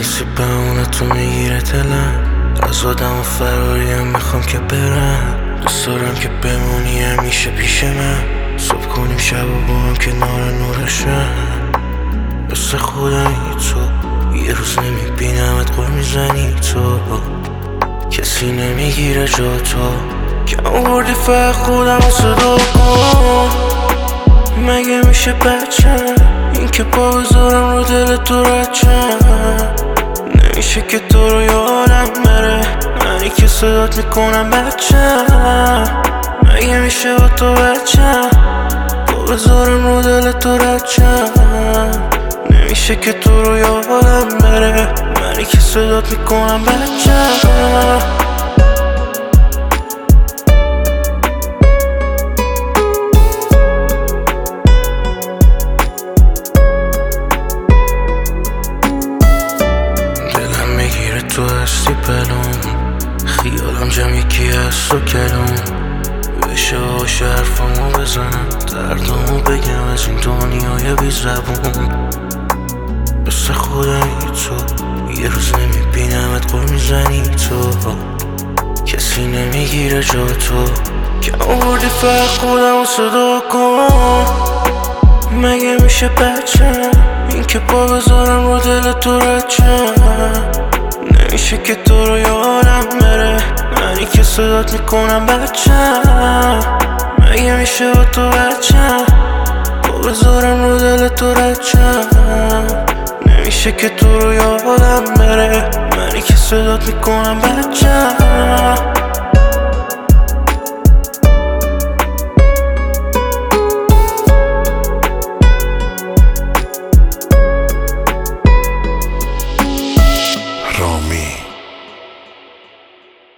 نیستی بهونه تو میگیره دلم از آدم و فراریم میخوام که برم دوست دارم که بمونی همیشه پیش من صبح کنیم شب و با هم کنار نورشم مثل خودمی تو یه روز نمیبینمت قول میزنی تو کسی نمیگیره جا تو که آوردی فقط خودم رو صدا کن مگه میشه بچم این که پا بذارم رو دل تو رچم نمیشه که تو رو یادم بره منی که صدات میکنم بچم مگه میشه با تو بچم پا بذارم رو دل تو رچم نمیشه که تو رو یادم بره منی که صدات میکنم بچم تو هستی پلون خیالم جمع یکی هست و کلون بشه باش حرفامو بزنم دردامو بگم از این دنیای بی زبون مثل خودمی تو یه روز نمیبینمت قول میزنی تو کسی نمیگیره جا تو که آوردی فقط خودم رو صدا کن مگه میشه بچم این که پا بذارم رو دل تو رچم نمیشه که تو رو یادم بره منی که صدات میکنم بچم مگه میشه با تو بچم با بذارم رو دل تو رچم نمیشه که تو رو یادم بره منی که صدات میکنم بچم